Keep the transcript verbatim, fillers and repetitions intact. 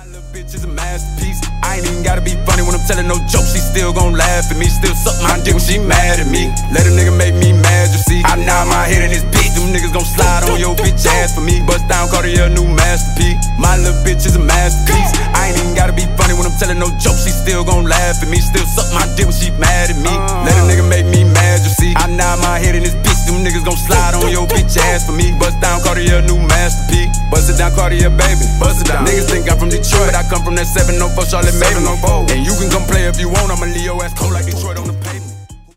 My little bitch is a masterpiece. I ain't even gotta be funny when I'm telling no jokes. She still gon' laugh at me. Still suck my dick when she mad at me. Let a nigga make me mad, you see. I nod my head in this bitch. Them niggas gon' slide on your bitch ass for me. Bust down Cartier, new masterpiece. My little bitch is a masterpiece. I ain't even gotta be funny when I'm telling no jokes. She still gon' laugh at me. Still suck my dick when she mad at me. Let a nigga make me mad, you see. I nod my head in this bitch. Them niggas gon' slide on your bitch ass for me. Bust down Cartier, new masterpiece. Bust it down Cartier, baby. Bust it down. Niggas think I'm from Detroit, but I come from that seven oh four Charlotte Maven. And you can come play if you want. I'ma leave your ass cold like Detroit on the paint.